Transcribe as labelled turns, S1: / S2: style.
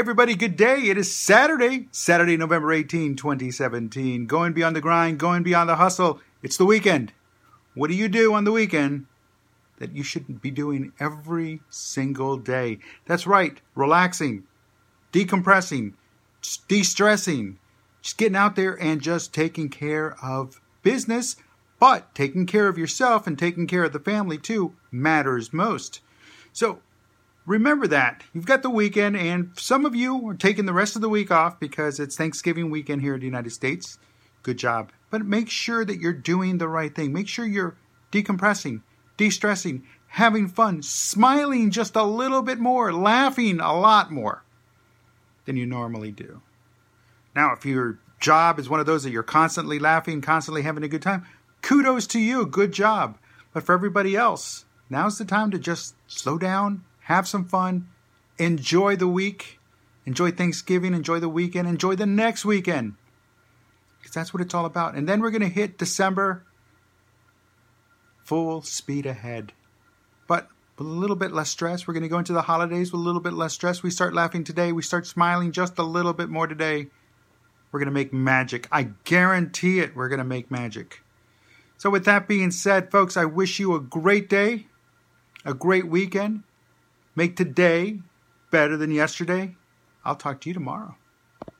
S1: everybody, good day. It is Saturday, November 18, 2017. Going beyond the grind, going beyond the hustle. It's the weekend. What do you do on the weekend that you shouldn't be doing every single day? That's right, relaxing, decompressing, de-stressing, just getting out there and just taking care of business, but taking care of yourself and taking care of the family too matters most. So remember that. You've got the weekend, and some of you are taking the rest of the week off because it's Thanksgiving weekend here in the United States. Good job. But make sure that you're doing the right thing. Make sure you're decompressing, de-stressing, having fun, smiling just a little bit more, laughing a lot more than you normally do. Now, if your job is one of those that you're constantly laughing, constantly having a good time, kudos to you. Good job. But for everybody else, now's the time to just slow down, have some fun, enjoy the week, enjoy Thanksgiving, enjoy the weekend, enjoy the next weekend. Because that's what it's all about. And then we're going to hit December full speed ahead. But with a little bit less stress. We're going to go into the holidays with a little bit less stress. We start laughing today. We start smiling just a little bit more today. We're going to make magic. I guarantee it, we're going to make magic. So with that being said, folks, I wish you a great day, a great weekend. Make today better than yesterday. I'll talk to you tomorrow.